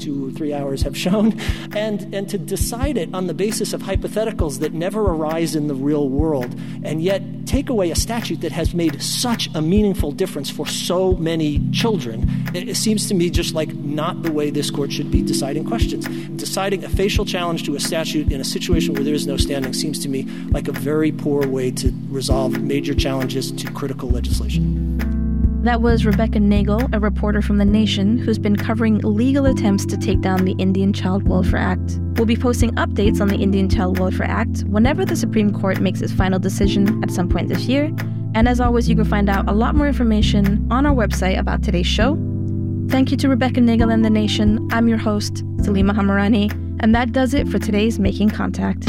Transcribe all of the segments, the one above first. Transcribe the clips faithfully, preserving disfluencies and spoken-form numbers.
two or three hours have shown, and, and to decide it on the basis of hypotheticals that never arise in the real world, and yet take away a statute that has made such a meaningful difference for so many children, it, it seems to me just like not the way this court should be deciding questions. Deciding a facial challenge to a statute in a situation where there is no standing seems to me like a very poor way to resolve major challenges to critical legislation. That was Rebecca Nagle, a reporter from The Nation, who's been covering legal attempts to take down the Indian Child Welfare Act. We'll be posting updates on the Indian Child Welfare Act whenever the Supreme Court makes its final decision at some point this year. And as always, you can find out a lot more information on our website about today's show. Thank you to Rebecca Nagle and The Nation. I'm your host, Salima Hamarani, and that does it for today's Making Contact.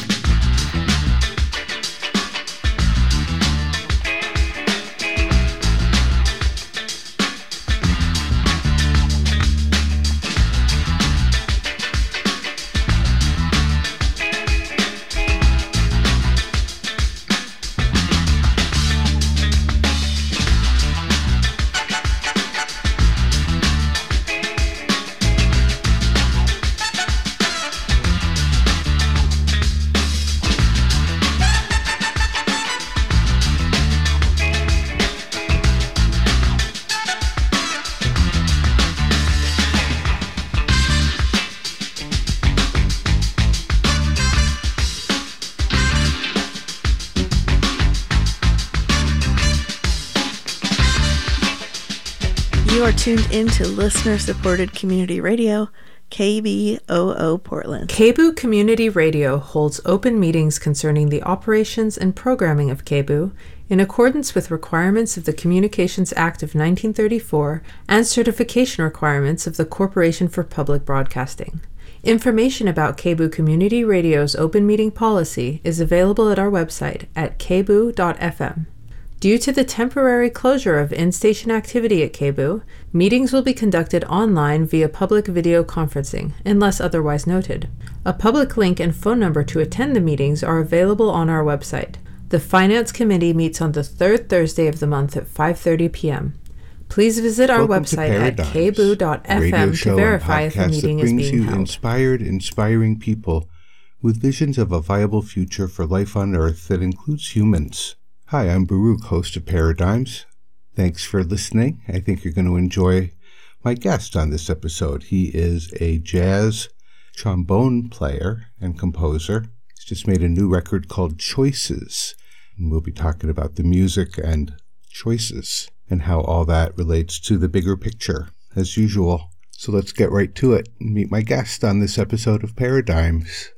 You are tuned into listener-supported community radio, K B O O Portland. K B O O Community Radio holds open meetings concerning the operations and programming of K B O O in accordance with requirements of the Communications Act of nineteen thirty-four and certification requirements of the Corporation for Public Broadcasting. Information about K B O O Community Radio's open meeting policy is available at our website at k b o dot f m. Due to the temporary closure of in-station activity at K B O O, meetings will be conducted online via public video conferencing, unless otherwise noted. A public link and phone number to attend the meetings are available on our website. The Finance Committee meets on the third Thursday of the month at five thirty p.m. Please visit our Welcome website at k b o dot f m to verify if the meeting is being held. Inspired, inspiring people with visions of a viable future for life on Earth that includes humans. Hi, I'm Baruch, host of Paradigms. Thanks for listening. I think you're going to enjoy my guest on this episode. He is a jazz trombone player and composer. He's just made a new record called Choices. And we'll be talking about the music and choices and how all that relates to the bigger picture, as usual. So let's get right to it and meet my guest on this episode of Paradigms.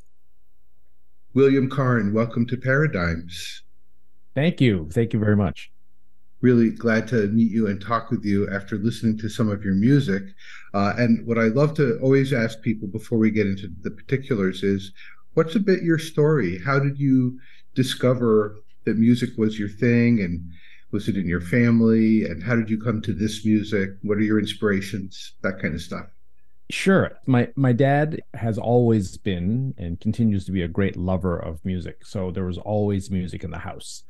William Karn, welcome to Paradigms. Thank you. Thank you very much. Really glad to meet you and talk with you after listening to some of your music. Uh, and what I love to always ask people before we get into the particulars is, what's a bit your story? How did you discover that music was your thing? And was it in your family? And how did you come to this music? What are your inspirations? That kind of stuff. Sure. My my dad has always been and continues to be a great lover of music. So there was always music in the house.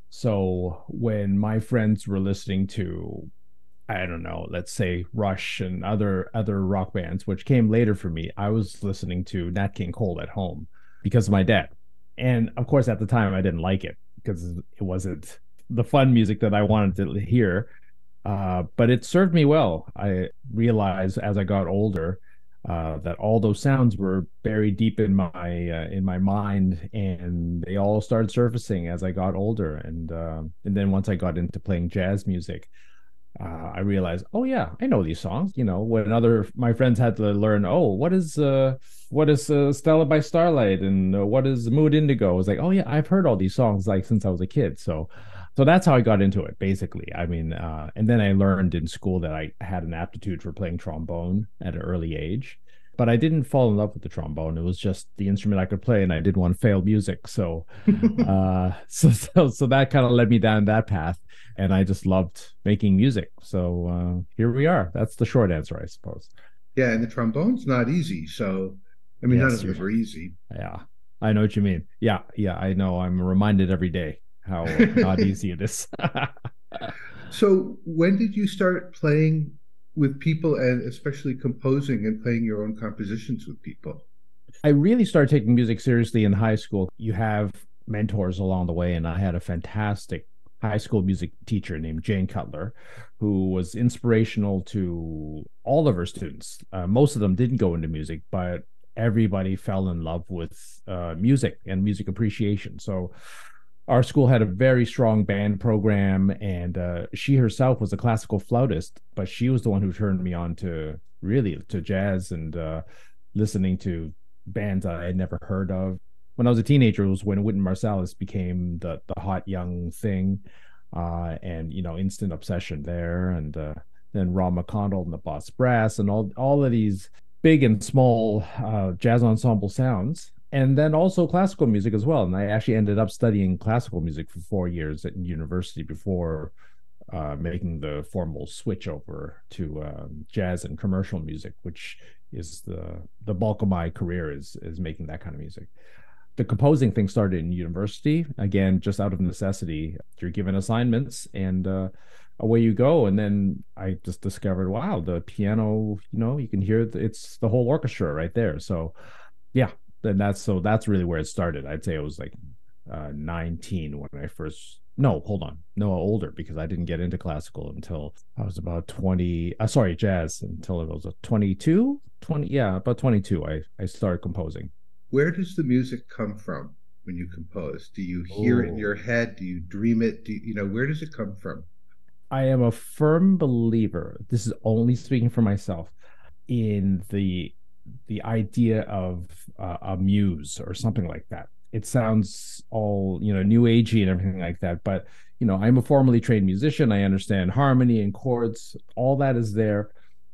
So when my friends were listening to, I don't know, let's say Rush and other other rock bands, which came later for me, I was listening to Nat King Cole at home because of my dad. And of course, at the time, I didn't like it because it wasn't the fun music that I wanted to hear. Uh, but it served me well. I realized as I got older uh, that all those sounds were buried deep in my uh, in my mind, and they all started surfacing as I got older. And uh, and then once I got into playing jazz music, uh, I realized, oh yeah, I know these songs. You know, when other my friends had to learn, oh, what is uh, what is uh, Stella by Starlight, and uh, what is Mood Indigo? I was like, oh yeah, I've heard all these songs like since I was a kid. So. So that's how I got into it, basically. I mean, uh, and then I learned in school that I had an aptitude for playing trombone at an early age. But I didn't fall in love with the trombone. It was just the instrument I could play, and I didn't want to fail music. So, uh, so, so, so that kind of led me down that path, and I just loved making music. So uh, here we are. That's the short answer, I suppose. Yeah, and the trombone's not easy. So, I mean, yes, none of them are easy. Yeah, I know what you mean. Yeah, yeah, I know. I'm reminded every day how not easy it is. So when did you start playing with people, and especially composing and playing your own compositions with people? I really started taking music seriously in high school. You have mentors along the way, and I had a fantastic high school music teacher named Jane Cutler, who was inspirational to all of her students. Uh, most of them didn't go into music, but everybody fell in love with uh, music and music appreciation. So our school had a very strong band program, and uh, she herself was a classical flautist, but she was the one who turned me on to really to jazz and uh, listening to bands I had never heard of. When I was a teenager, it was when Wynton Marsalis became the the hot young thing, uh, and you know, instant obsession there, and uh, then Ron McConnell and the Boss Brass, and all all of these big and small uh, jazz ensemble sounds, and then also classical music as well. And I actually ended up studying classical music for four years at university before uh, making the formal switch over to um, jazz and commercial music, which is the the bulk of my career is is making that kind of music. The composing thing started in university, again, just out of necessity. You're given assignments and uh, away you go. And then I just discovered, wow, the piano, you know, you can hear the, it's the whole orchestra right there. So yeah, then that's, so that's really where it started. I'd say it was like uh, nineteen when I first, no, hold on. No, older, because I didn't get into classical until I was about twenty, uh, sorry, jazz, until I was twenty-two, twenty, yeah, about twenty-two, I, I started composing. Where does the music come from when you compose? Do you hear Ooh. it in your head? Do you dream it? Do you, you know, where does it come from? I am a firm believer, this is only speaking for myself, in the the idea of uh, a muse or something like that. It sounds all, you know, new agey and everything like that, but you know, I'm a formally trained musician. I understand harmony and chords, all that is there,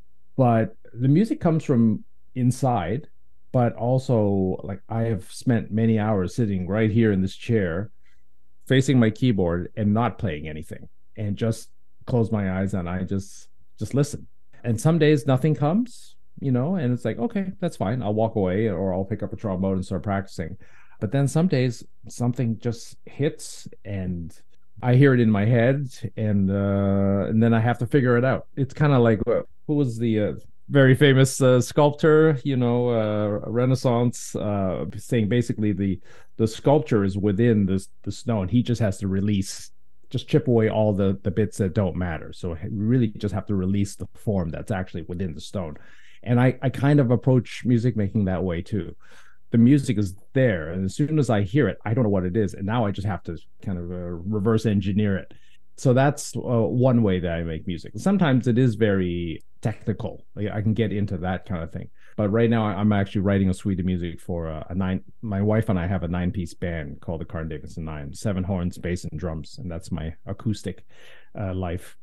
but the music comes from inside. But also, like, I have spent many hours sitting right here in this chair, facing my keyboard and not playing anything, and just close my eyes and I just just listen. And some days nothing comes, you know, and it's like, okay, that's fine. I'll walk away, or I'll pick up a trombone and start practicing. But then some days something just hits and I hear it in my head, and uh, and then I have to figure it out. It's kind of like, who was the uh, very famous uh, sculptor, you know, uh, Renaissance, uh, saying basically the the sculpture is within this the stone. He just has to release, just chip away all the the bits that don't matter. So we really just have to release the form that's actually within the stone. And I I kind of approach music making that way too. The music is there, and as soon as I hear it, I don't know what it is, and now I just have to kind of uh, reverse engineer it. So that's uh, one way that I make music. Sometimes it is very technical. Like, I can get into that kind of thing. But right now, I'm actually writing a suite of music for a, a nine. My wife and I have a nine-piece band called the Carn Davidson Nine, seven horns, bass, and drums, and that's my acoustic uh, life.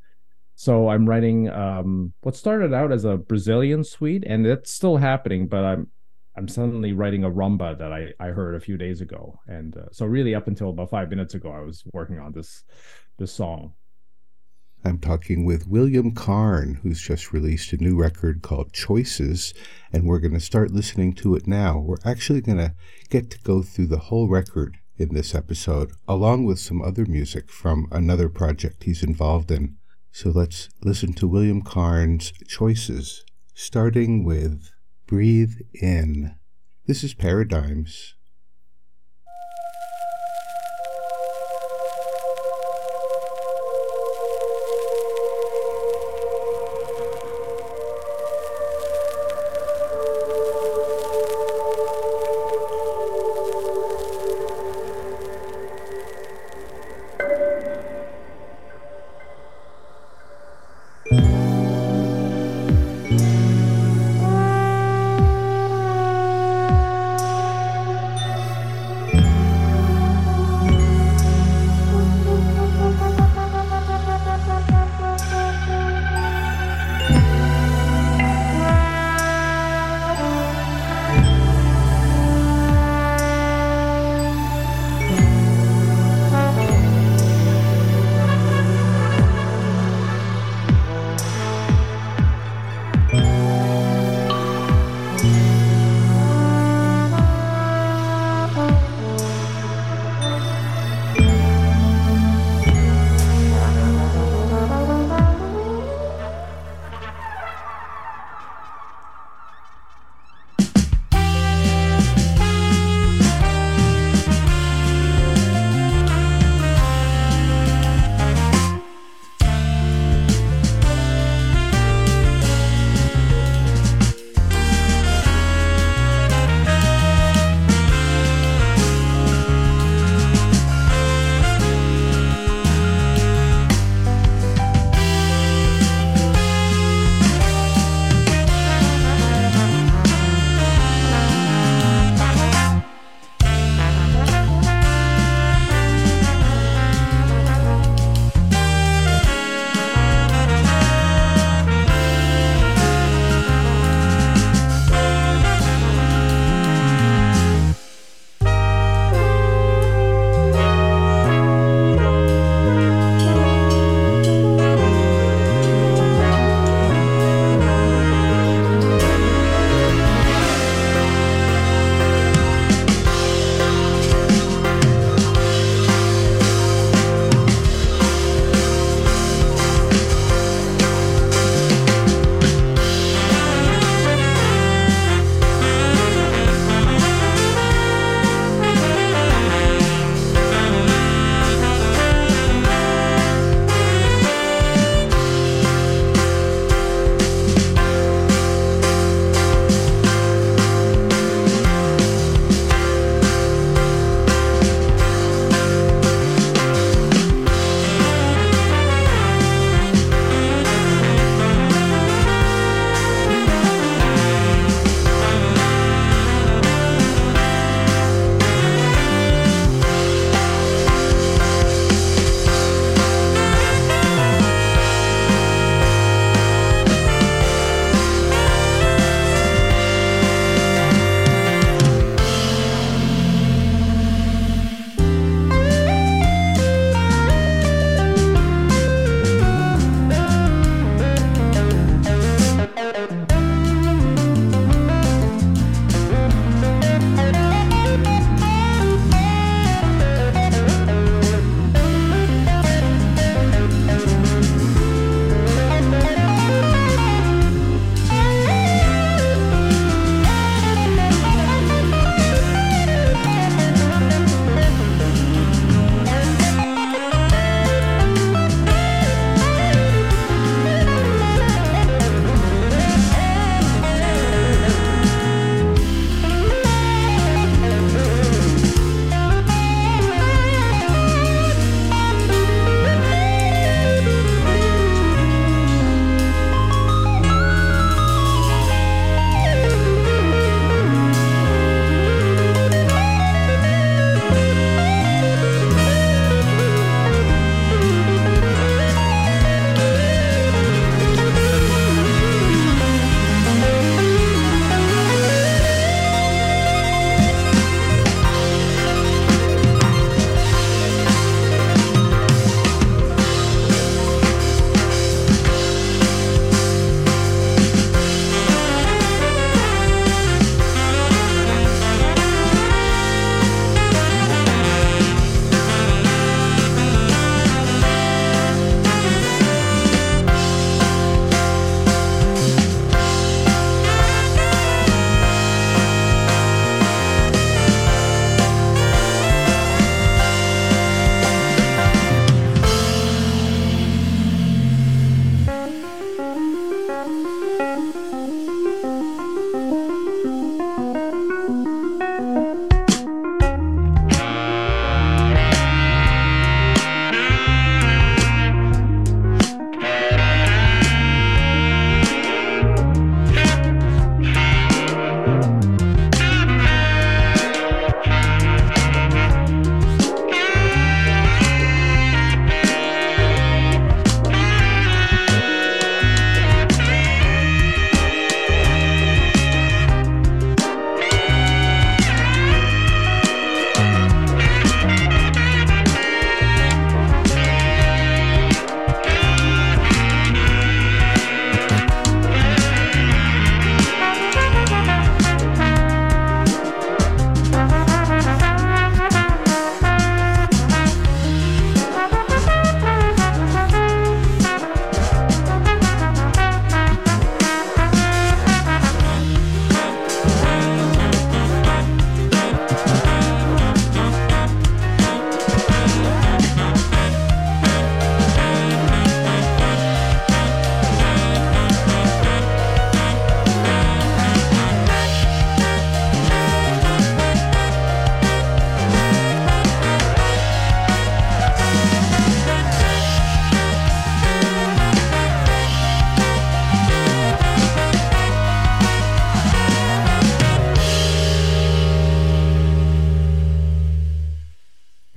So I'm writing um, what started out as a Brazilian suite, and it's still happening. But I'm I'm suddenly writing a rumba that I I heard a few days ago, and uh, so really up until about five minutes ago, I was working on this this song. I'm talking with William Carn, who's just released a new record called Choices, and we're going to start listening to it now. We're actually going to get to go through the whole record in this episode, along with some other music from another project he's involved in. So let's listen to William Carn's Choices, starting with Breathe In. This is Paradigms.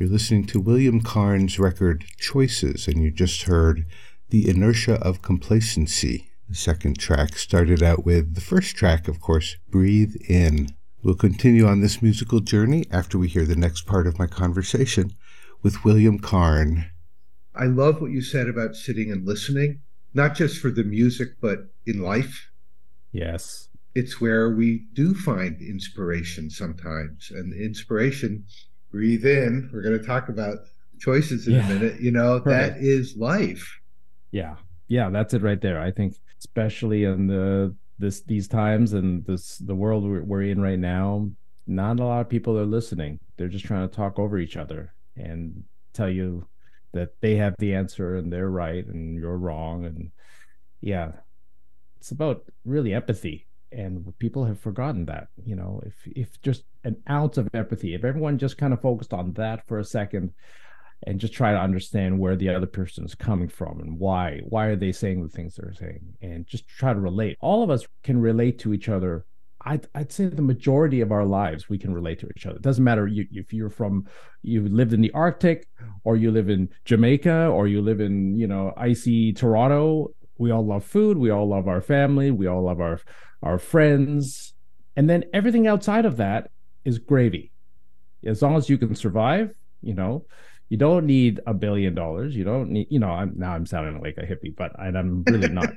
You're listening to William Carn's record Choices, and you just heard The Inertia of Complacency. The second track started out with the first track, of course, Breathe In. We'll continue on this musical journey after we hear the next part of my conversation with William Carn. I love what you said about sitting and listening, not just for the music, but in life. Yes. It's where we do find inspiration sometimes. And inspiration, breathe in. We're going to talk about choices in yeah. a minute. You know, Perfect. That is life. Yeah. Yeah, that's it right there. I think especially in the this these times and this the world we're, we're in right now, not a lot of people are listening. They're just trying to talk over each other and tell you that they have the answer and they're right and you're wrong. And yeah, it's about really empathy. And people have forgotten that, you know, if if just an ounce of empathy, if everyone just kind of focused on that for a second and just try to understand where the other person is coming from and why, why are they saying the things they're saying, and just try to relate. All of us can relate to each other. I'd, I'd say the majority of our lives, we can relate to each other. It doesn't matter you, if you're from, you lived in the Arctic, or you live in Jamaica, or you live in, you know, icy Toronto. We all love food. We all love our family. We all love our our friends, and then everything outside of that is gravy. As long as you can survive, you know, you don't need a billion dollars. You don't need, you know, I'm now I'm sounding like a hippie, but and I'm really not.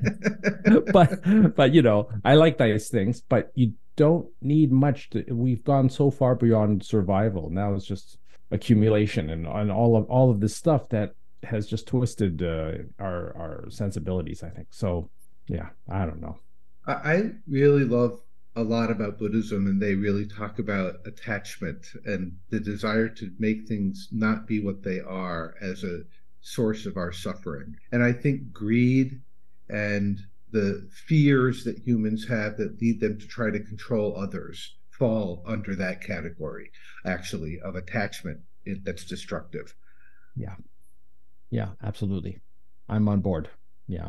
but but you know, I like nice things, but you don't need much. To, we've gone so far beyond survival. Now it's just accumulation and, and all of all of this stuff that has just twisted uh, our our sensibilities, I think. So yeah, I don't know. I really love a lot about Buddhism, and they really talk about attachment and the desire to make things not be what they are as a source of our suffering. And I think greed and the fears that humans have that lead them to try to control others fall under that category, actually, of attachment that's destructive. Yeah. Yeah, absolutely. I'm on board. Yeah.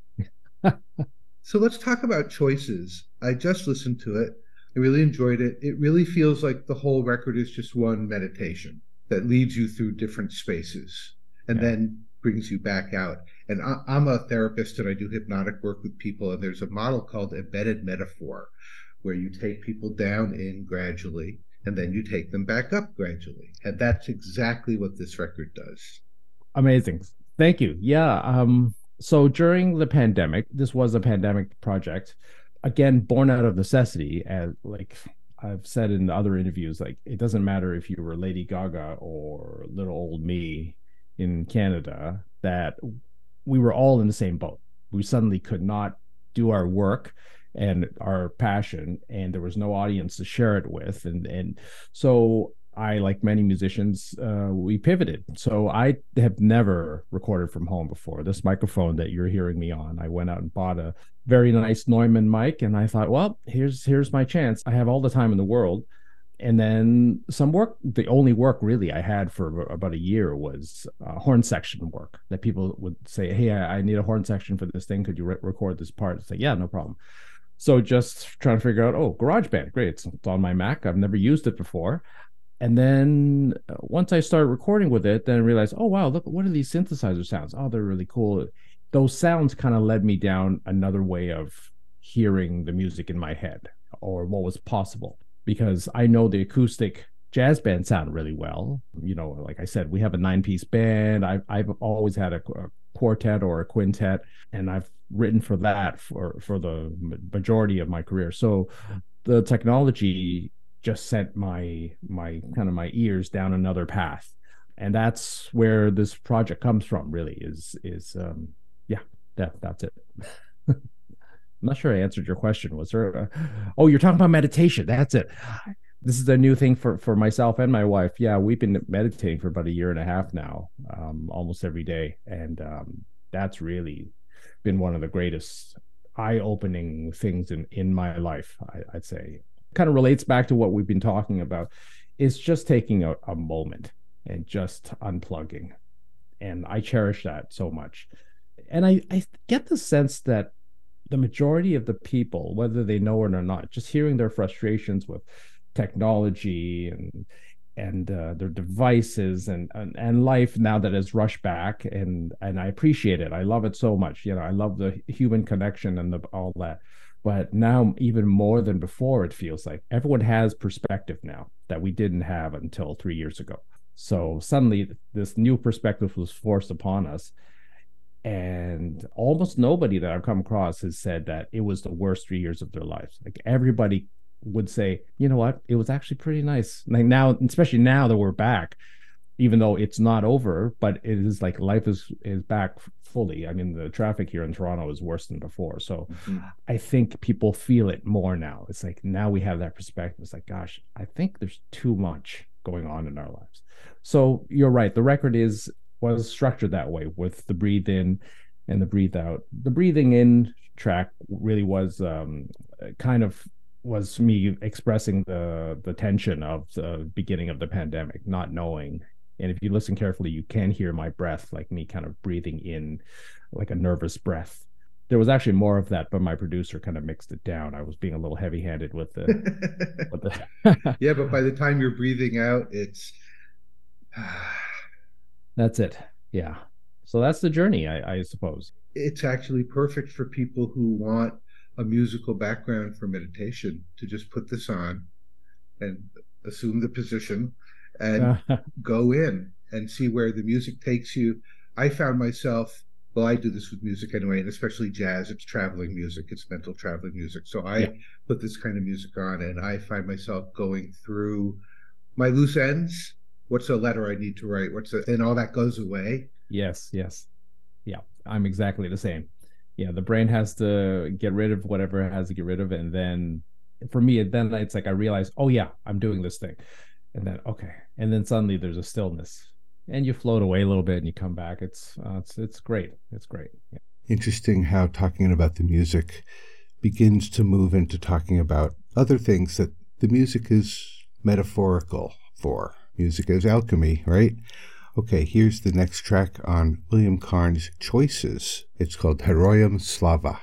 So let's talk about Choices. I just listened to it. I really enjoyed it. It really feels like the whole record is just one meditation that leads you through different spaces and yeah. then brings you back out. And I, I'm a therapist and I do hypnotic work with people. And there's a model called embedded metaphor, where you take people down in gradually and then you take them back up gradually. And that's exactly what this record does. Amazing. Thank you. Yeah. Um, So during the pandemic, this was a pandemic project, again, born out of necessity. As like I've said in other interviews, like it doesn't matter if you were Lady Gaga or little old me in Canada, that we were all in the same boat. We suddenly could not do our work and our passion, and there was no audience to share it with. And, and so I, like many musicians, uh, we pivoted. So I have never recorded from home before. This microphone that you're hearing me on, I went out and bought a very nice Neumann mic, and I thought, well, here's here's my chance. I have all the time in the world. And then some work, the only work really I had for about a year was uh, horn section work, that people would say, hey, I, I need a horn section for this thing. Could you re- record this part? It's like, yeah, no problem. So just trying to figure out, oh, GarageBand, great. It's, it's on my Mac. I've never used it before. And then once I started recording with it, then I realized, oh, wow, look, what are these synthesizer sounds? Oh, they're really cool. Those sounds kind of led me down another way of hearing the music in my head, or what was possible, because I know the acoustic jazz band sound really well. You know, like I said, we have a nine-piece band. I've, I've always had a, a quartet or a quintet, and I've written for that for, for the majority of my career. So the technology just sent my my kind of my ears down another path, and that's where this project comes from. Really, is is um, yeah, that that's it. I'm not sure I answered your question. Was there? A, oh, you're talking about meditation. That's it. This is a new thing for for myself and my wife. Yeah, we've been meditating for about a year and a half now, um, almost every day, and um, that's really been one of the greatest eye-opening things in in my life, I, I'd say. Kind of relates back to what we've been talking about. Is just taking a, a moment and just unplugging, and I cherish that so much. And I, I get the sense that the majority of the people, whether they know it or not, just hearing their frustrations with technology and and uh, their devices and, and and life now that has rushed back, and and I appreciate it. I love it so much. You know, I love the human connection and the, all that. But now, even more than before, it feels like everyone has perspective now that we didn't have until three years ago. So suddenly, this new perspective was forced upon us. And almost nobody that I've come across has said that it was the worst three years of their lives. Like, everybody would say, you know what, it was actually pretty nice. Like now, especially now that we're back, even though it's not over, but it is like life is is back fully. I mean, the traffic here in Toronto is worse than before. So mm-hmm. I think people feel it more now. It's like now we have that perspective. It's like, gosh, I think there's too much going on in our lives. So you're right. The record is was structured that way, with the breathe in and the breathe out. The breathing in track really was um, kind of was me expressing the the tension of the beginning of the pandemic, not knowing. And if you listen carefully, you can hear my breath, like me kind of breathing in like a nervous breath. There was actually more of that, but my producer kind of mixed it down. I was being a little heavy-handed with the, with the... Yeah, but by the time you're breathing out, it's that's it. Yeah. So that's the journey, I, I suppose. It's actually perfect for people who want a musical background for meditation, to just put this on and assume the position and go in and see where the music takes you. I found myself, well, I do this with music anyway, and especially jazz. It's traveling music. It's mental traveling music. So I yeah. put this kind of music on, and I find myself going through my loose ends. What's a letter I need to write? What's a, and all that goes away. Yes, yes. Yeah, I'm exactly the same. Yeah, the brain has to get rid of whatever it has to get rid of. And then for me, then it's like I realize, oh, yeah, I'm doing this thing. And then, okay. And then suddenly there's a stillness. And you float away a little bit and you come back. It's uh, it's it's great. It's great. Yeah. Interesting how talking about the music begins to move into talking about other things that the music is metaphorical for. Music is alchemy, right? Okay, here's the next track on William Carnes' Choices. It's called Heroyam Slava.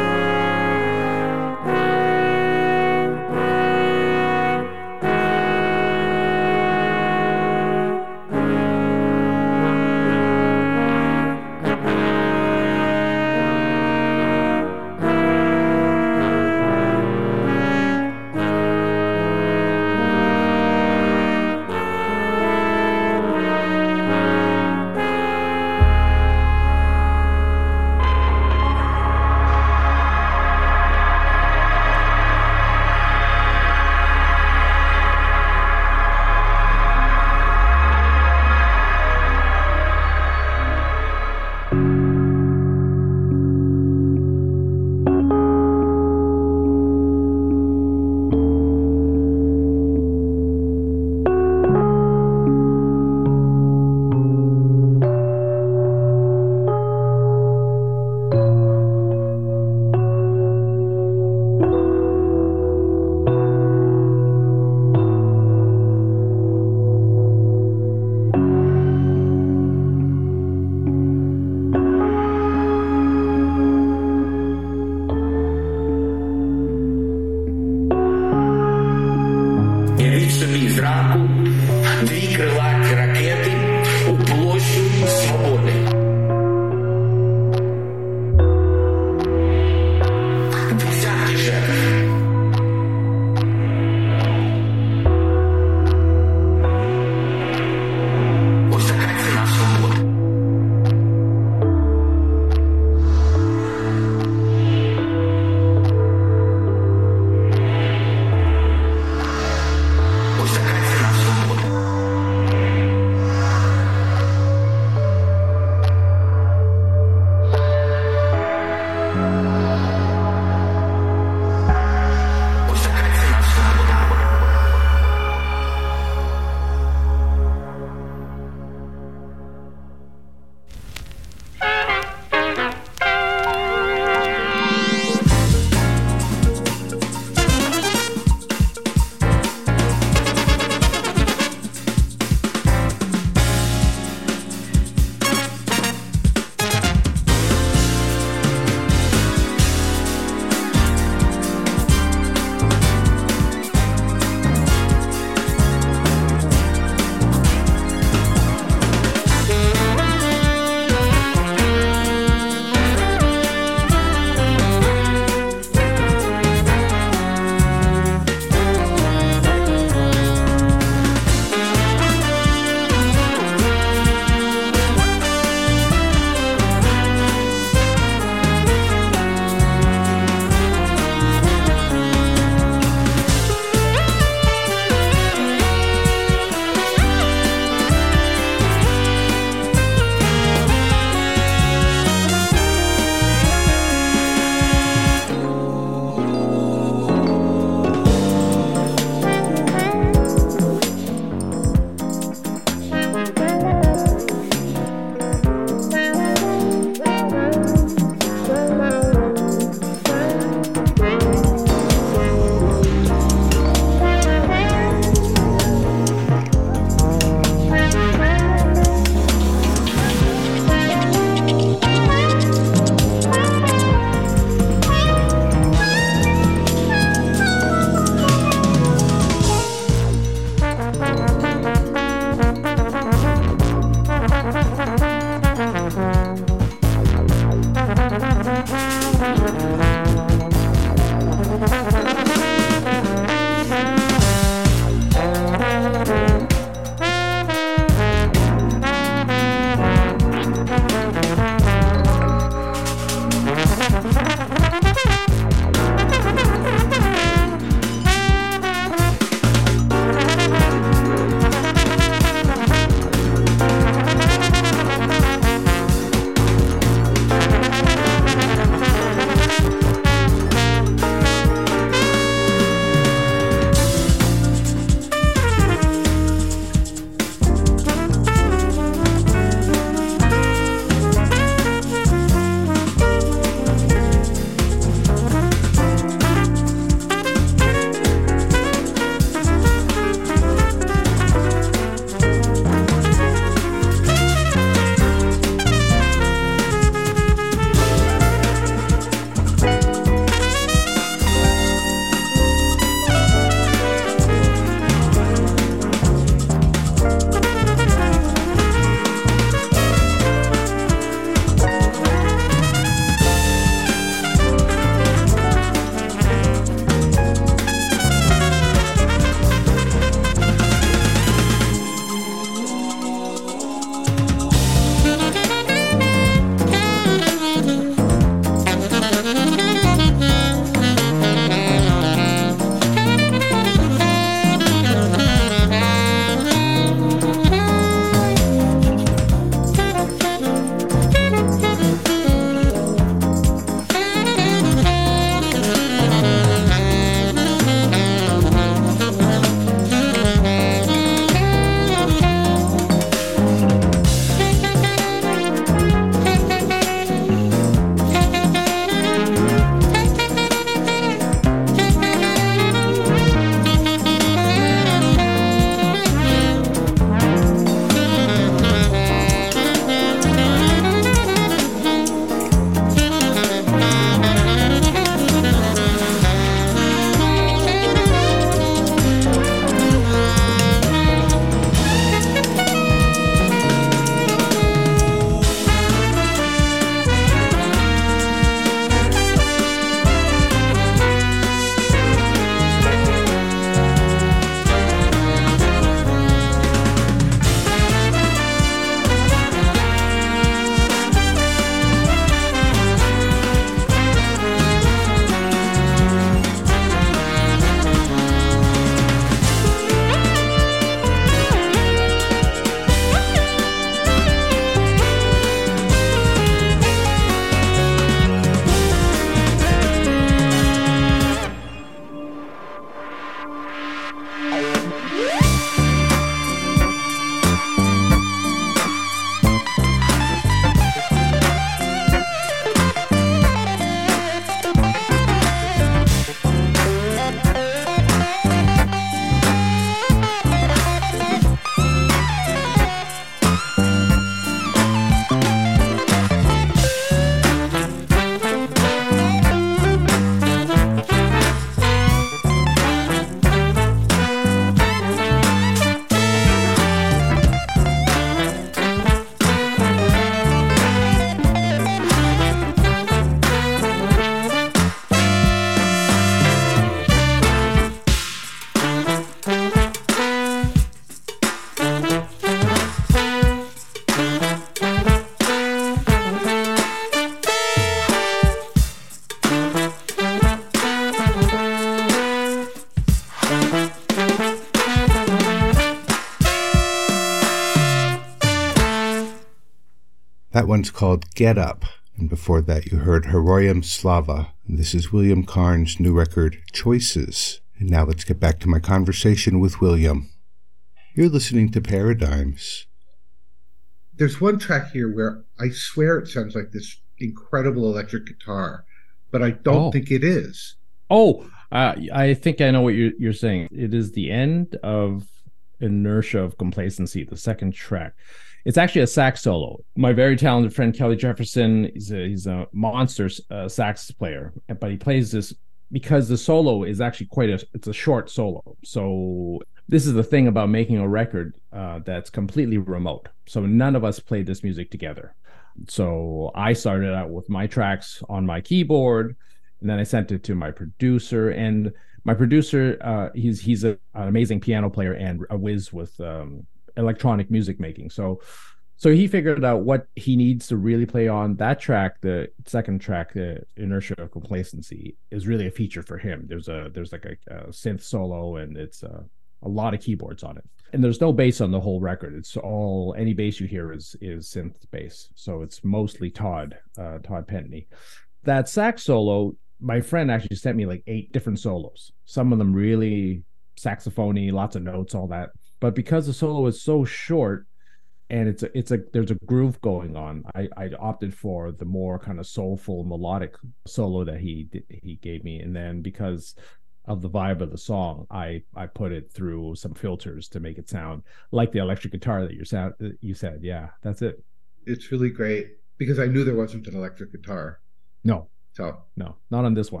That one's called Get Up. And before that, you heard Heroyam Slava. And this is William Carn's new record, Choices. And now let's get back to my conversation with William. You're listening to Paradigms. There's one track here where I swear it sounds like this incredible electric guitar, but I don't oh. think it is. Oh, uh, I think I know what you're, you're saying. It is the end of Inertia of Complacency, the second track. It's actually a sax solo. My very talented friend Kelly Jefferson, he's a, he's a monster uh, sax player, but he plays this because the solo is actually quite a, it's a short solo. So this is the thing about making a record uh, that's completely remote. So none of us played this music together. So I started out with my tracks on my keyboard, and then I sent it to my producer. And my producer, uh, he's he's a, an amazing piano player and a whiz with um, electronic music making. So so he figured out what he needs to really play on that track. The second track, the Inertia of Complacency, is really a feature for him. There's a there's like a, a synth solo, and it's a, a lot of keyboards on it. And there's no bass on the whole record. It's all, any bass you hear is is synth bass. So it's mostly Todd, uh, Todd Pentney. That sax solo, my friend actually sent me like eight different solos. Some of them really saxophony, lots of notes, all that. But because the solo is so short and it's a, it's a there's a groove going on, I, I opted for the more kind of soulful melodic solo that he did, he gave me. And then because of the vibe of the song, I I put it through some filters to make it sound like the electric guitar that you sound you said. Yeah, that's it. It's really great because I knew there wasn't an electric guitar. No, so no, not on this one.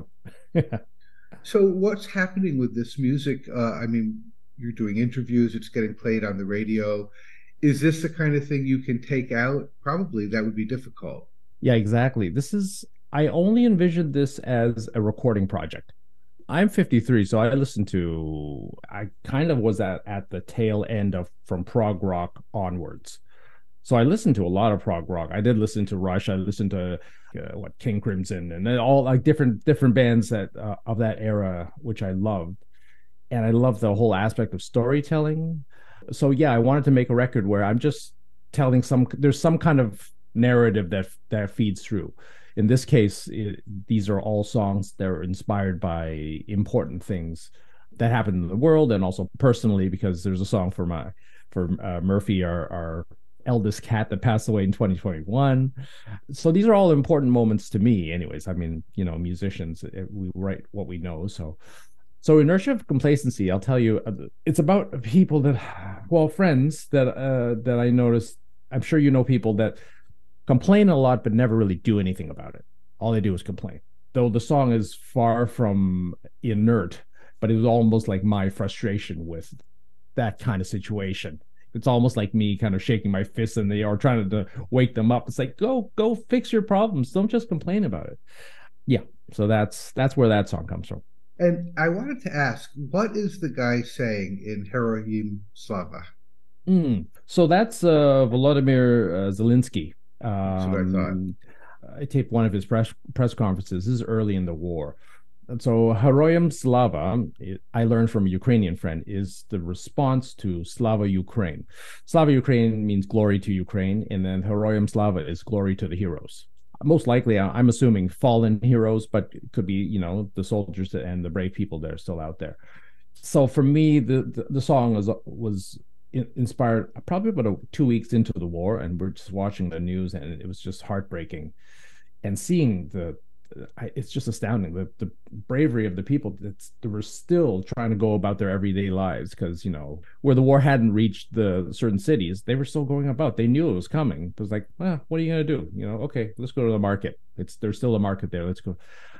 So what's happening with this music? Uh, I mean, you're doing interviews, it's getting played on the radio. Is this the kind of thing you can take out? Probably that would be difficult. Yeah, exactly. This is, I only envisioned this as a recording project. I'm fifty-three, so I listened to, I kind of was at, at the tail end of from prog rock onwards. So I listened to a lot of prog rock. I did listen to Rush. I listened to uh, what King Crimson and all like different different bands that uh, of that era, which I loved. And I love the whole aspect of storytelling. So yeah, I wanted to make a record where I'm just telling some, there's some kind of narrative that that feeds through. In this case, it, these are all songs that are inspired by important things that happened in the world and also personally, because there's a song for my for uh, Murphy, our, our eldest cat that passed away in twenty twenty-one. So these are all important moments to me anyways. I mean, you know, musicians, we write what we know. So So Inertia of Complacency, I'll tell you, it's about people that, well, friends that uh, that I noticed. I'm sure you know people that complain a lot, but never really do anything about it. All they do is complain. Though the song is far from inert, but it was almost like my frustration with that kind of situation. It's almost like me kind of shaking my fists in the air, trying to wake them up. It's like, go, go fix your problems. Don't just complain about it. Yeah. So that's that's where that song comes from. And I wanted to ask, what is the guy saying in Heroyam Slava? Mm. So that's uh, Volodymyr uh, Zelensky. Um, That's what I thought. I taped one of his press press conferences. This is early in the war. And so Heroyam Slava, I learned from a Ukrainian friend, is the response to Slava Ukraine. Slava Ukraine means glory to Ukraine, and then Heroyam Slava is glory to the heroes. Most likely, I'm assuming fallen heroes, but it could be, you know, the soldiers and the brave people that are still out there. So for me, the the, the song was was inspired probably about a, two weeks into the war, and we're just watching the news, and it was just heartbreaking, and seeing the. It's just astounding the the bravery of the people that's that were still trying to go about their everyday lives, because, you know, where the war hadn't reached the certain cities, they were still going about. They knew it was coming. It was like, well, what are you gonna do? You know, okay, let's go to the market. It's there's still a market there. Let's go.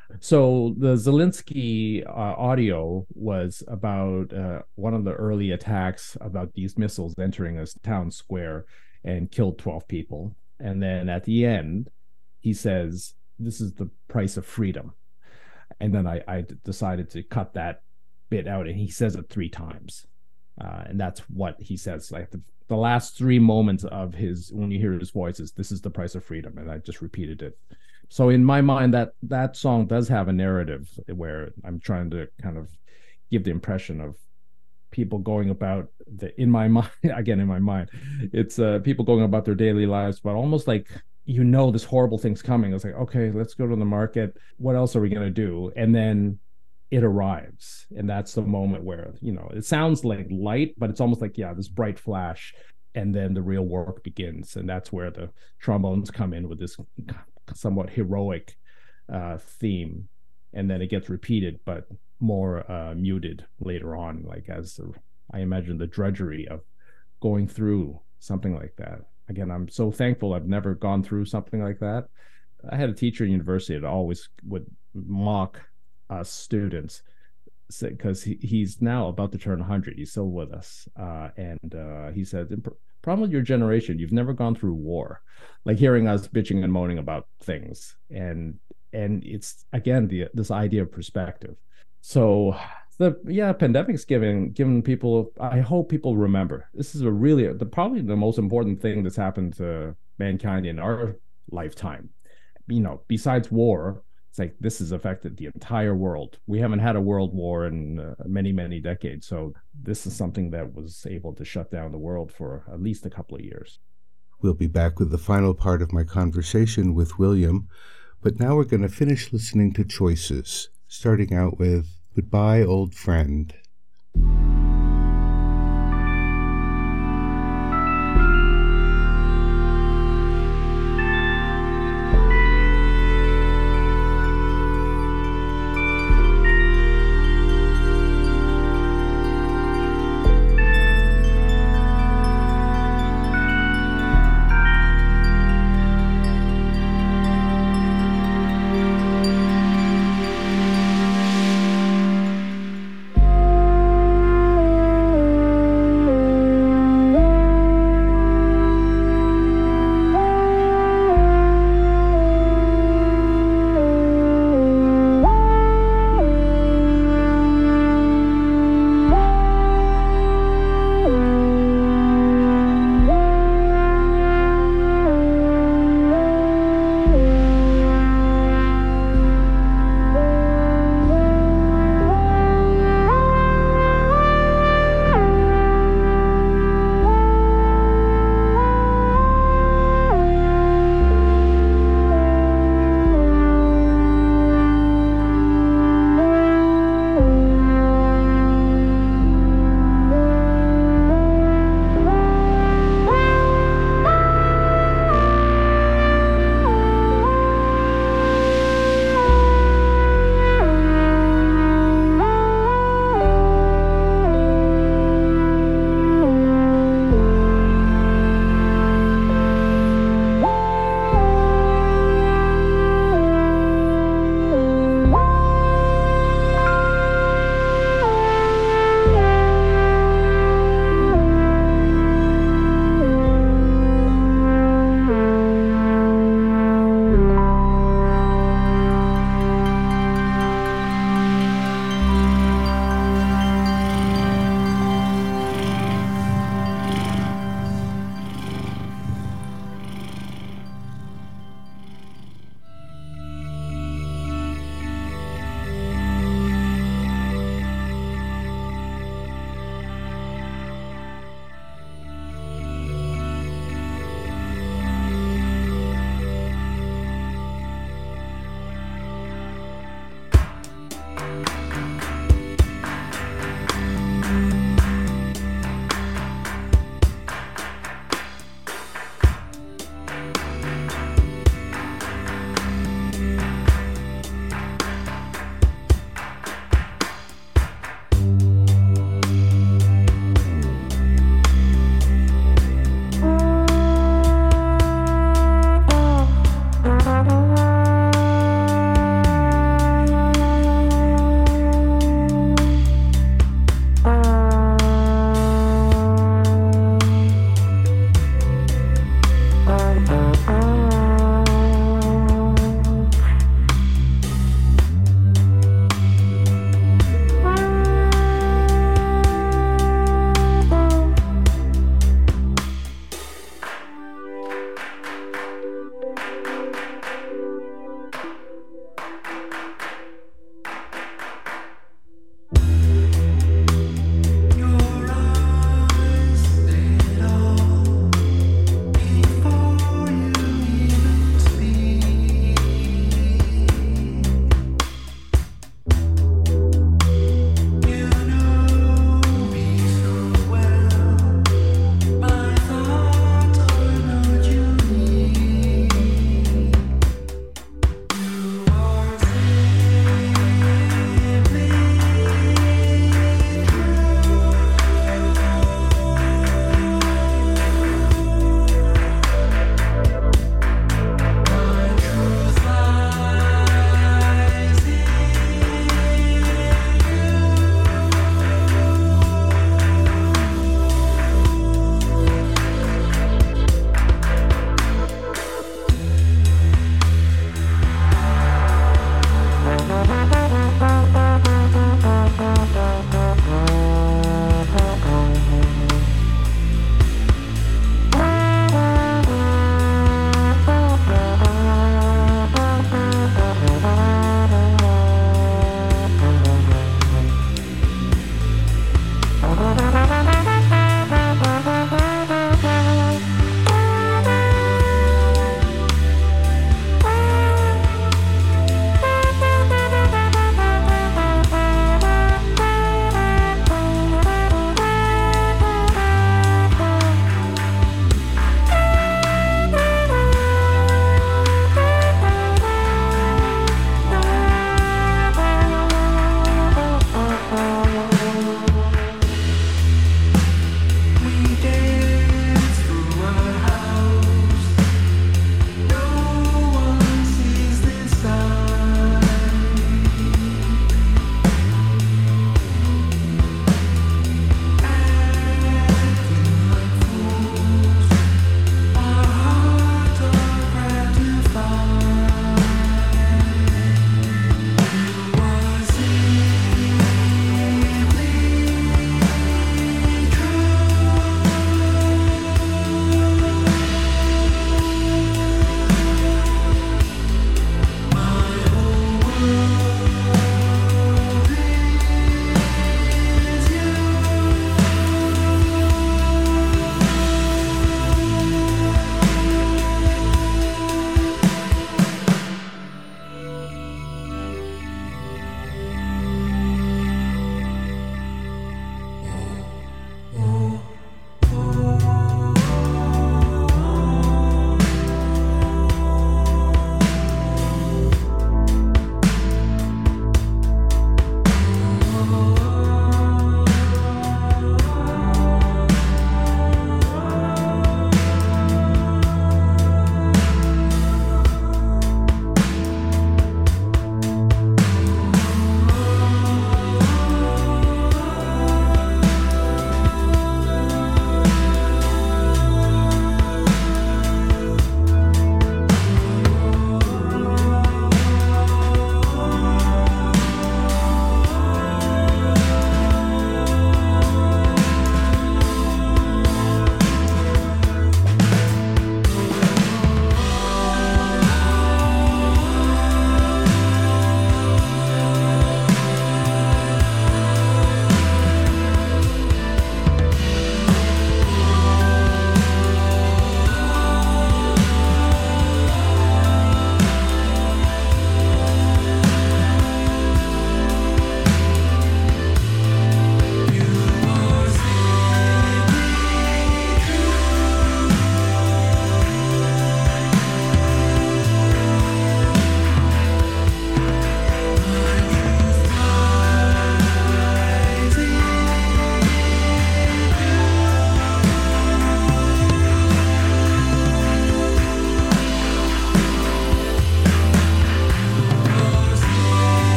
So the Zelensky uh, audio was about uh, one of the early attacks about these missiles entering a town square and killed twelve people. And then at the end, he says, this is the price of freedom. And then I, I decided to cut that bit out, and he says it three times. Uh, and that's what he says. Like the, the last three moments of his, when you hear his voice, is this is the price of freedom. And I just repeated it. So in my mind, that that song does have a narrative where I'm trying to kind of give the impression of people going about the, in my mind, again, in my mind, it's uh, people going about their daily lives, but almost like you know this horrible thing's coming. It's like, okay, let's go to the market. What else are we going to do? And then it arrives. And that's the moment where, you know, it sounds like light, but it's almost like, yeah, this bright flash. And then the real work begins. And that's where the trombones come in with this somewhat heroic uh, theme. And then it gets repeated, but more uh, muted later on, like as the, I imagine the drudgery of going through something like that. Again, I'm so thankful I've never gone through something like that. I had a teacher in university that always would mock us students because he, he's now about to turn one hundred. He's still with us. Uh, and uh, he said, the problem with your generation, you've never gone through war. Like hearing us bitching and moaning about things. And and it's, again, the this idea of perspective. So the yeah, pandemic's giving giving people, I hope people remember, this is a really, the probably the most important thing that's happened to mankind in our lifetime. You know, besides war, it's like this has affected the entire world. We haven't had a world war in uh, many, many decades. So this is something that was able to shut down the world for at least a couple of years. We'll be back with the final part of my conversation with William, but now we're going to finish listening to choices, starting out with Goodbye, Old Friend.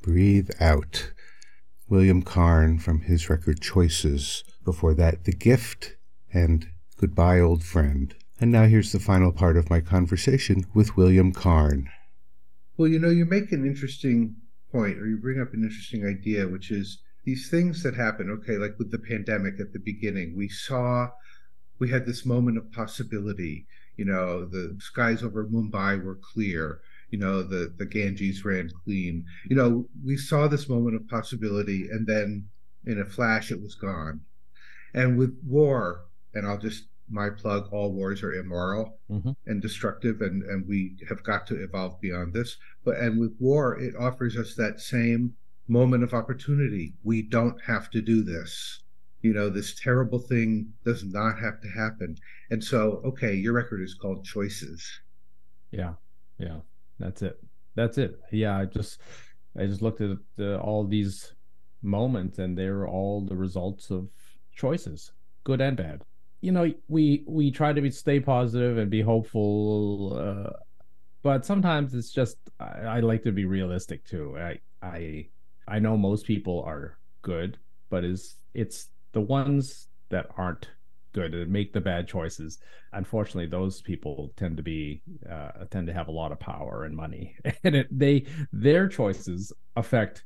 Breathe Out. William Carn from his record Choices. Before that, The Gift and Goodbye, Old Friend. And now here's the final part of my conversation with William Carn. Well, you know, you make an interesting point, or you bring up an interesting idea, which is these things that happen, okay, like with the pandemic at the beginning, we saw, we had this moment of possibility. You know, the skies over Mumbai were clear. You know, the, the Ganges ran clean. You know, we saw this moment of possibility, and then in a flash, it was gone. And with war, and I'll just, my plug, all wars are immoral mm-hmm. and destructive, and, and we have got to evolve beyond this. But and with war, it offers us that same moment of opportunity. We don't have to do this. You know, this terrible thing does not have to happen. And so, okay, your record is called Choices. Yeah, yeah. That's it. That's it. Yeah, I just I just looked at uh, all these moments, and they're all the results of choices, good and bad. You know, we we try to be, stay positive and be hopeful, uh, but sometimes it's just I, I like to be realistic too. I I I know most people are good, but is it's the ones that aren't good and make the bad choices. Unfortunately, those people tend to be uh, tend to have a lot of power and money, and it, they their choices affect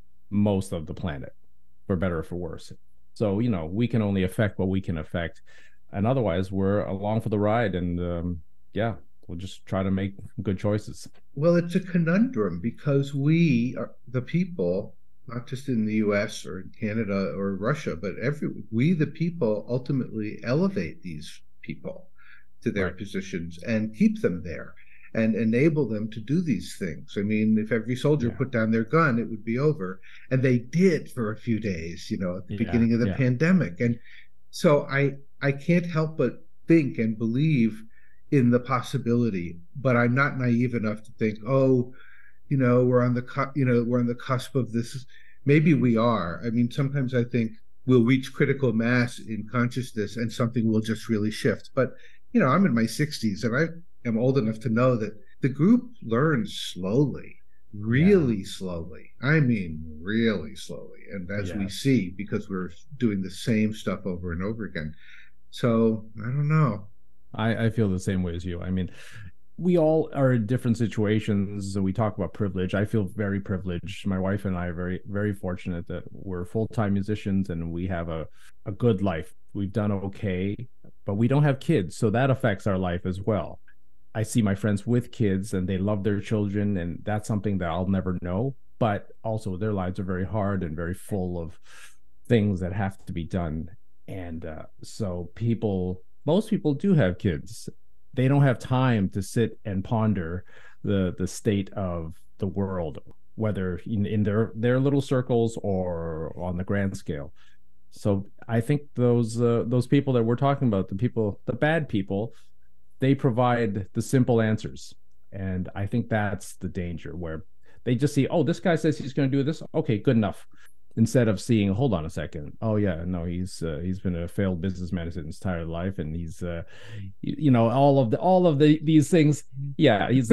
most of the planet, for better or for worse. So you know, we can only affect what we can affect, and otherwise, we're along for the ride. And um, yeah, we'll just try to make good choices. Well, it's a conundrum because we are the people. Not just in the U S or in Canada or Russia, but every we, the people, ultimately elevate these people to their right. positions and keep them there and enable them to do these things. I mean, if every soldier yeah. put down their gun, it would be over. And they did for a few days, you know, at the yeah, beginning of the yeah. pandemic. And so I, I can't help but think and believe in the possibility, but I'm not naive enough to think, oh, you know, we're on the, you know, we're on the cusp of this. Maybe we are. I mean, sometimes I think we'll reach critical mass in consciousness and something will just really shift. But, you know, I'm in my sixties and I am old enough to know that the group learns slowly, really yeah. slowly. I mean, really slowly. And as yeah. we see, because we're doing the same stuff over and over again. So I don't know. I, I feel the same way as you. I mean, we all are in different situations. We talk about privilege. I feel very privileged. My wife and I are very, very fortunate that we're full-time musicians and we have a, a good life. We've done okay, but we don't have kids. So that affects our life as well. I see my friends with kids and they love their children, and that's something that I'll never know. But also their lives are very hard and very full of things that have to be done. And uh, so people, most people do have kids. They don't have time to sit and ponder the the state of the world, whether in, in their, their little circles or on the grand scale. So I think those uh, those people that we're talking about, the people, the bad people, they provide the simple answers. And I think that's the danger, where they just see, oh, this guy says he's going to do this. Okay, good enough. Instead of seeing, hold on a second. Oh yeah, no, he's uh, he's been a failed businessman his entire life, and he's uh, you, you know all of the all of the these things. Yeah, he's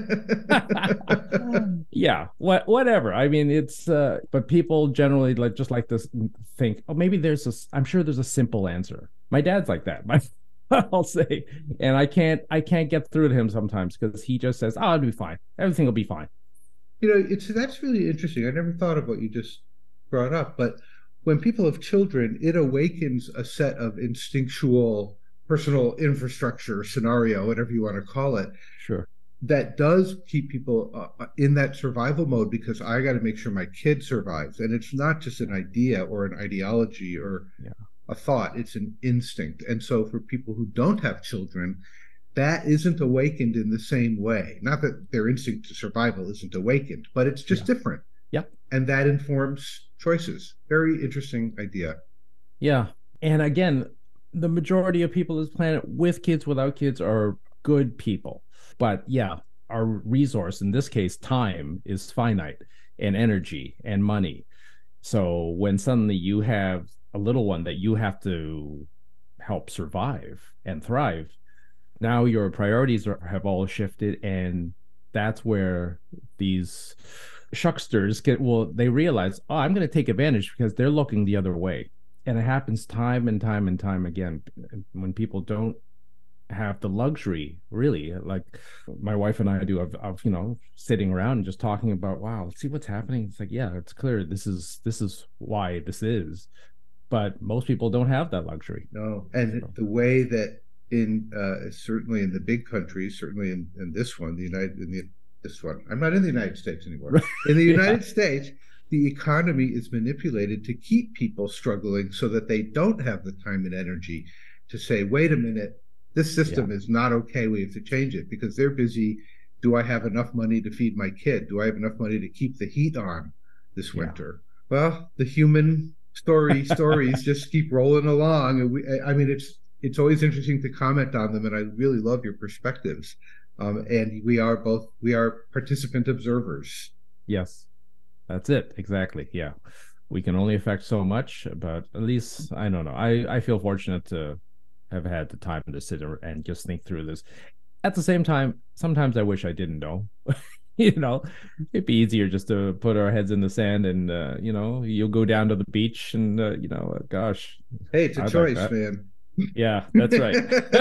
yeah, what whatever. I mean, it's uh, but people generally like just like to think, oh, maybe there's a. I'm sure there's a simple answer. My dad's like that. My I'll say, and I can't I can't get through to him sometimes because he just says, oh, I'll be fine. Everything will be fine. You know, it's that's really interesting. I never thought of what you just brought up, but when people have children, it awakens a set of instinctual personal infrastructure scenario, whatever you want to call it. Sure. That does keep people uh, in that survival mode, because I got to make sure my kid survives. And it's not just an idea or an ideology or yeah. a thought, it's an instinct. And so for people who don't have children, that isn't awakened in the same way. Not that their instinct to survival isn't awakened, but it's just yeah. different. Yep. And that informs choices. Very interesting idea. Yeah. And again, the majority of people on this planet, with kids, without kids, are good people. But yeah, our resource, in this case, time, is finite, and energy and money. So when suddenly you have a little one that you have to help survive and thrive, now your priorities are, have all shifted. And that's where these shucksters get, well, they realize, oh, I'm going to take advantage because they're looking the other way. And it happens time and time and time again when people don't have the luxury, really, like my wife and I do, of, of you know, sitting around and just talking about, wow, let's see what's happening. It's like, yeah, it's clear this is this is why this is, but most people don't have that luxury. No, and so. The way that in uh, certainly in the big countries, certainly in, in this one, the United, in the this one, I'm not in the United States anymore. In the United yeah. States, the economy is manipulated to keep people struggling so that they don't have the time and energy to say, wait a minute. This system yeah. is not okay. We have to change it, because they're busy. Do I have enough money to feed my kid? Do I have enough money to keep the heat on this winter? Yeah. Well, the human story stories just keep rolling along. And we, I mean, it's it's always interesting to comment on them, and I really love your perspectives. Um, and we are both we are participant observers. Yes, that's it. Exactly. Yeah, we can only affect so much, but at least I don't know. I I feel fortunate to have had the time to sit and just think through this. At the same time, sometimes I wish I didn't know. You know, it'd be easier just to put our heads in the sand and, uh, you know, you'll go down to the beach and, uh, you know, uh, gosh. Hey, it's a I'd choice, like man. Yeah, that's right.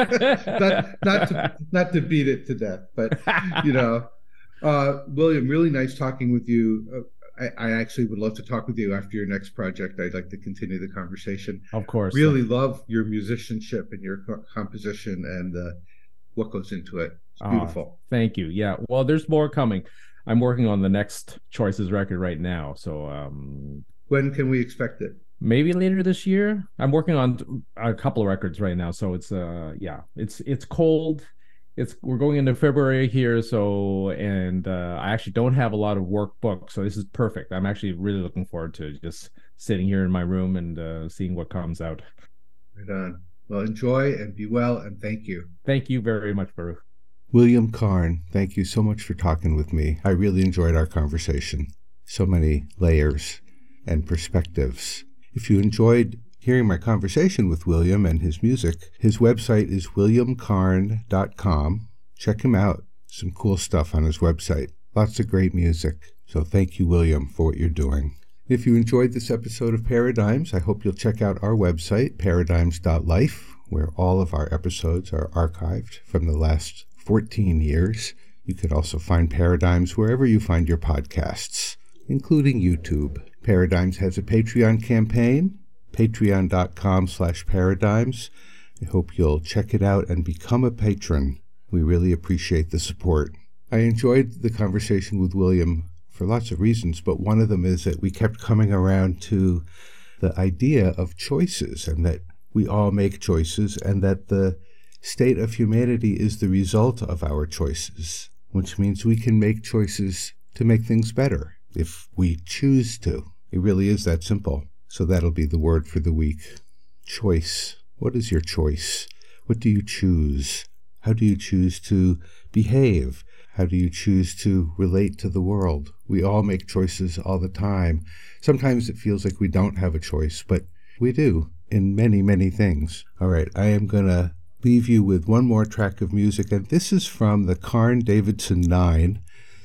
not, not, to, not to beat it to death, but, you know, uh, William, really nice talking with you. Uh, I, I actually would love to talk with you after your next project. I'd like to continue the conversation. Of course. Really love your musicianship and your co- composition and uh, what goes into it. It's beautiful. Uh, thank you. Yeah. Well, there's more coming. I'm working on the next Choices record right now. So um, when can we expect it? Maybe later this year. I'm working on a couple of records right now. So it's uh yeah, it's it's cold. It's we're going into February here, so and uh, I actually don't have a lot of work booked, so this is perfect. I'm actually really looking forward to just sitting here in my room and uh, seeing what comes out. Right on. Well, enjoy and be well, and thank you. Thank you very much, Baruch. William Karn, thank you so much for talking with me. I really enjoyed our conversation. So many layers and perspectives. If you enjoyed hearing my conversation with William and his music, his website is william karn dot com. Check him out. Some cool stuff on his website. Lots of great music. So thank you, William, for what you're doing. If you enjoyed this episode of Paradigms, I hope you'll check out our website, paradigms dot life, where all of our episodes are archived from the last fourteen years. You could also find Paradigms wherever you find your podcasts, including YouTube. Paradigms has a Patreon campaign, patreon dot com slash paradigms. I hope you'll check it out and become a patron. We really appreciate the support. I enjoyed the conversation with William for lots of reasons, but one of them is that we kept coming around to the idea of choices, and that we all make choices, and that the state of humanity is the result of our choices, which means we can make choices to make things better if we choose to. It really is that simple. So that'll be the word for the week. Choice. What is your choice? What do you choose? How do you choose to behave? How do you choose to relate to the world? We all make choices all the time. Sometimes it feels like we don't have a choice, but we do in many, many things. All right, I am going to leave you with one more track of music, and this is from the Karn Davidson Nine,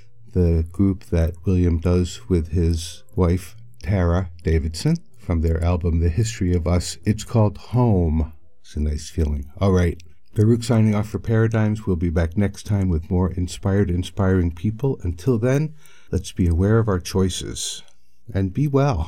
the group that William does with his wife, Tara Davidson, from their album, The History of Us. It's called Home. It's a nice feeling. All right. Baruch signing off for Paradigms. We'll be back next time with more inspired, inspiring people. Until then, let's be aware of our choices and be well.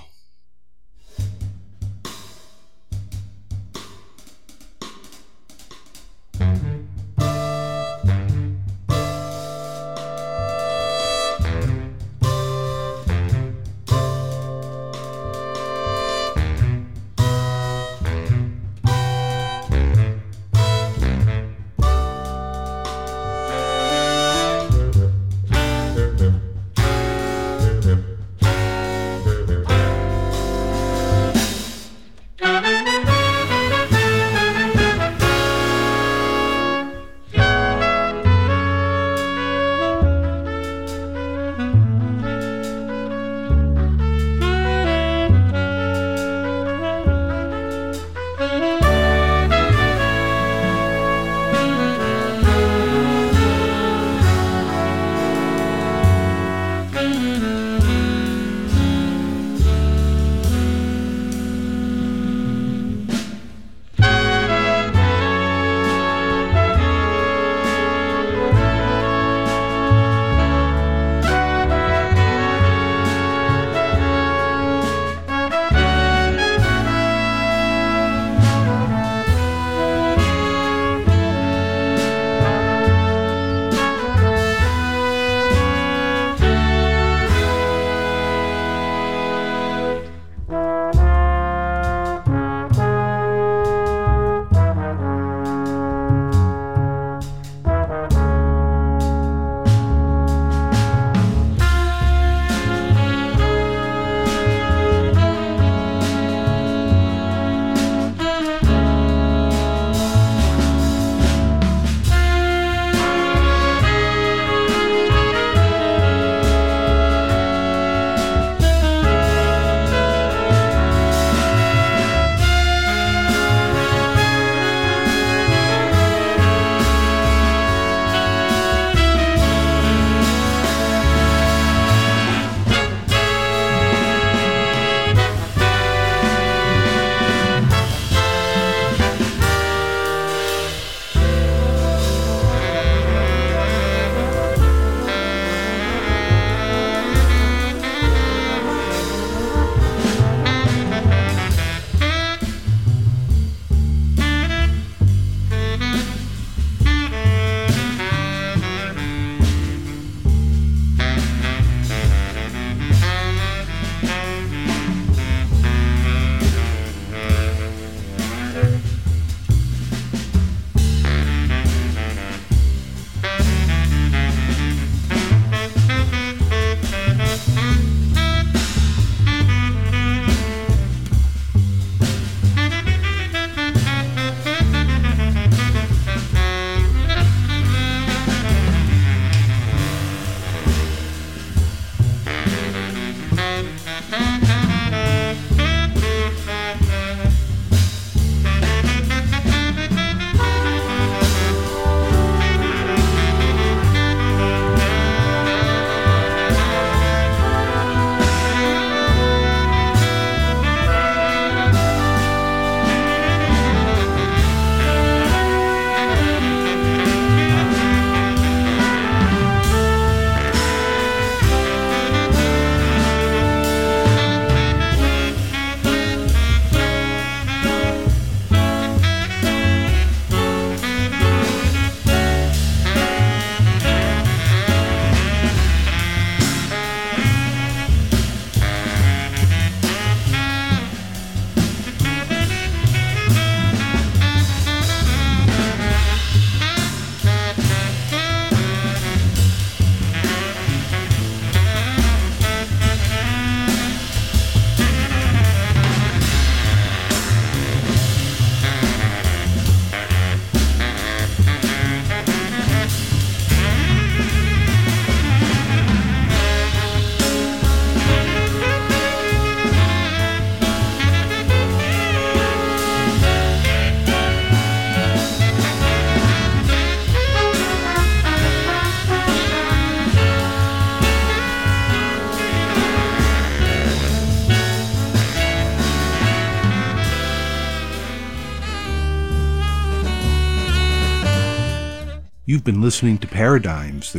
You've been listening to Paradigms,